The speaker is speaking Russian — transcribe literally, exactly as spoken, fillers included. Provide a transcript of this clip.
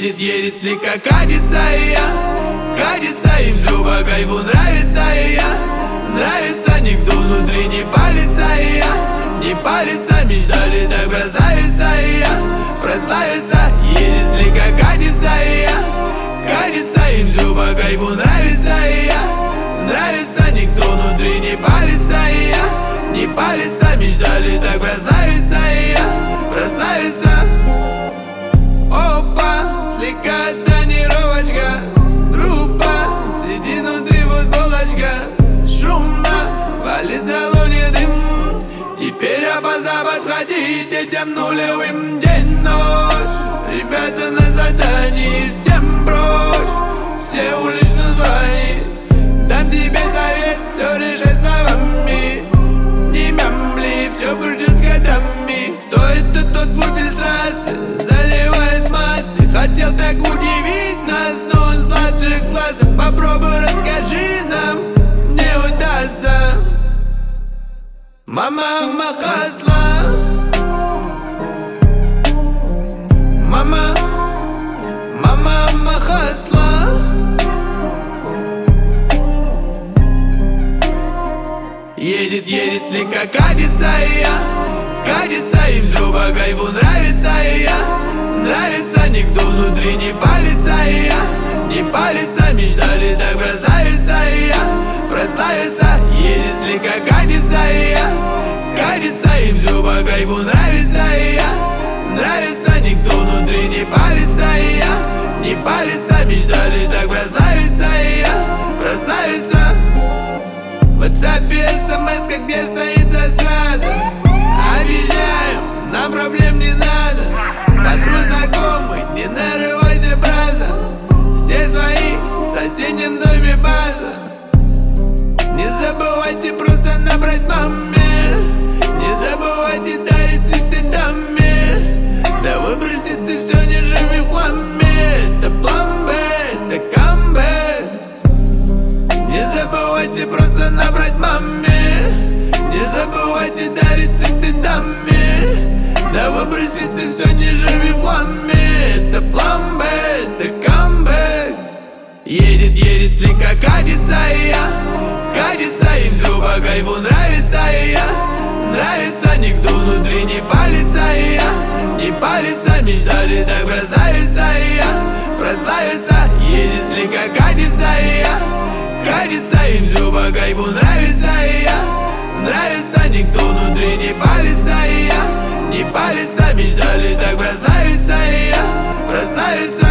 Едет, едет, слегка катится и я, катится и в зубах, а ему нравится и я. Нравится, никто внутри не палится и я, не палится, мечтали так прославиться и я, прославиться. Едет, слегка катится и я, катится и в зубах, а ему нравится и я. Нравится, никто внутри не палится и я, не палится, мечтали так прославиться и я, прославиться. Опа, слегка тонировочка, группа, сиди внутри футболочка. Шумно, валит в салоне дым. Теперь опоздав подходить этим нулевым день-ночь. Ребята на задании, всем брось, все улично звони. Дам тебе совет, все решай словами. Не мямли, все придет с годами. Кто это тот глупец с трассы, заливает массы. Хотел так удивить нас, но он с младших классов. Попробуй расскажи нам, не удастся. Мама, мама хасла, мама, мама, мама хасла. Едет, едет, слегка катится и я, катится и в зубах, а ему нравится и я. Нравится, никто внутри не палится и я, не палится, мечтали так прославиться и я, прославиться. Едет, слегка катится и я, катится и в зубах, а ему нравится и я. Нравится, никто внутри не палится и я, не палится, мечтали так прославиться и я, прославиться. В WhatsApp смс, где стоит засада. Объезжаем, нам проблем не надо. Подруг знакомый, не нарывайся, браза. Все свои, в соседнем доме база. Не забывайте просто набрать маме. Не забывайте дарить цветы даме. Да выброси ты все, не живи в хламе. Это план Б, это камбэк. Не забывайте просто набрать маме. Не забывайте дарить цветы даме. Да выброси ты все, не живи в хламе. Это план Б, это камбэк. Едет, едет, слегка катится и я, катится и в зубах, а ему нравится и я. Нравится, никто внутри не палится и я, не палится, мечтали так прославиться и я, прославиться. Едет, слегка катится и я, катится и в зубах, а ему нравится и я. Нравится, никто внутри не палится и я, не палится, мечтали так прославиться и я, прославиться.